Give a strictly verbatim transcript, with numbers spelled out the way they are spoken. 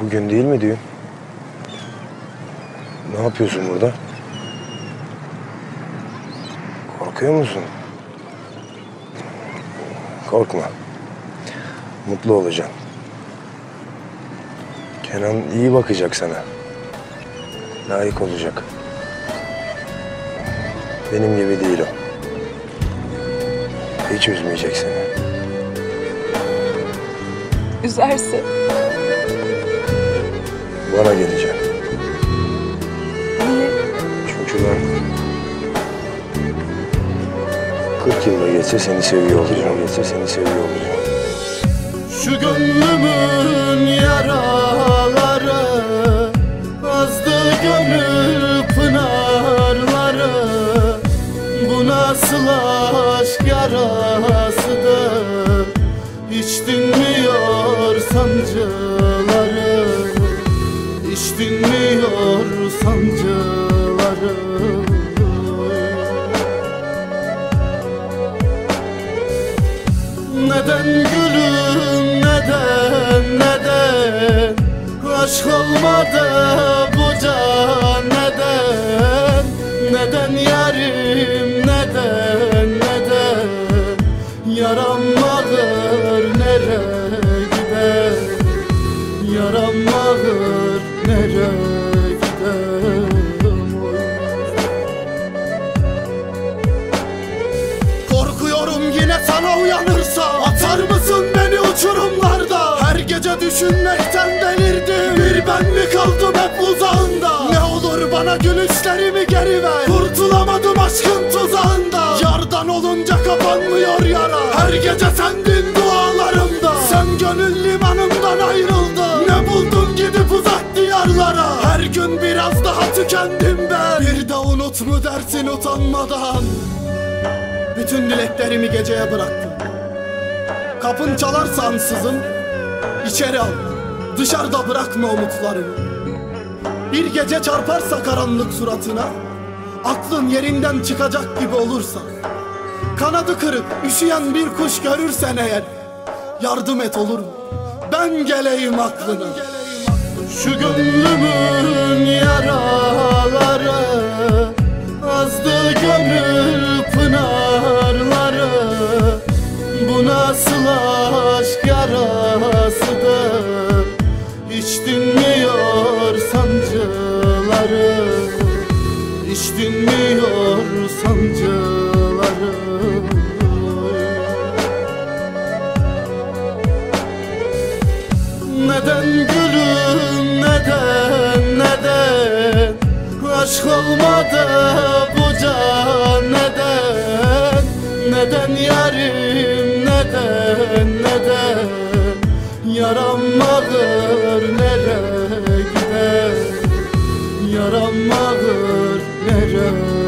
Bugün değil mi düğün? Ne yapıyorsun burada? Korkuyor musun? Korkma. Mutlu olacaksın. Kenan iyi bakacak sana. Layık olacak. Benim gibi değil o. Hiç üzmeyecek seni. Üzerse? Bana geleceksin. Niye? Çünkü ben kırk yılda geçse seni seviyor olacağım. Geçse seni seviyor olacağım. Şu gönlümün yaraları, azdı gönül pınarları. Bu nasıl aşk yarasıdır, hiç dinmiyor sancıları, hiç dinmiyor sancıları. Neden gülüm, neden, neden aşk olmadı bu can, neden? Neden yarim, neden, neden yaram ağır, nereye gider? Yaram ağır, nereye gider? Korkuyorum yine sana uyanırsa, atar mısın beni uçurumlarda? Her gece düşünmekten delirdim, bir ben mi kaldım hep uzağında? Ne olur bana gülüşlerimi geri ver, kurtulamadım aşkın tuzağında. Yardan olunca kapanmıyor yara, her gece sendin dualarımda. Sen gönül limanımdan ayrıldın, ne buldun gidip uzak diyarlara? Her gün biraz daha tükendim ben, bir de unut mu dersin utanmadan? Bütün dileklerimi geceye bıraktım. Kapın çalarsa ansızın içeri al, dışarıda bırakma umutlarımı. Bir gece çarparsa karanlık suratına, aklın yerinden çıkacak gibi olursa, kanadı kırık üşüyen bir kuş görürsen eğer, yardım et olur mu? Ben geleyim aklına. Şu gönlümün yaraları, azdı gönül pınarları. Bu nasıl aşk yarasıdır, hiç dinmiyor sancıları, hiç dinmiyor sancıları. Neden gülüm, neden, neden aşk olmadı bu can, neden? Neden yarim, neden, neden yaram ağır, nereye gider? Yaram ağır, nereye